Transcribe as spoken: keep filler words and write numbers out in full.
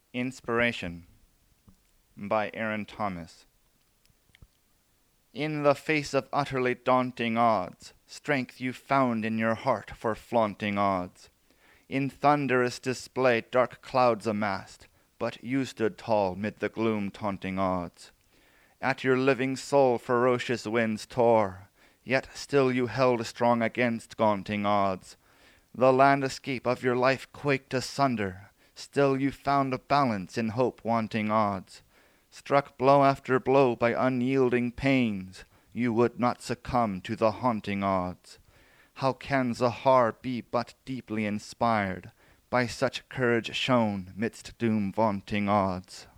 Inspiration by Aaron Thomas. In the face of utterly daunting odds, strength you found in your heart for flaunting odds. In thunderous display dark clouds amassed, but you stood tall mid the gloom taunting odds. At your living soul ferocious winds tore, yet still you held strong against gaunting odds. The landscape of your life quaked asunder, still you found a balance in hope wanting odds. Struck blow after blow by unyielding pains, you would not succumb to the haunting odds. How can Zahar be but deeply inspired by such courage shown midst doom vaunting odds?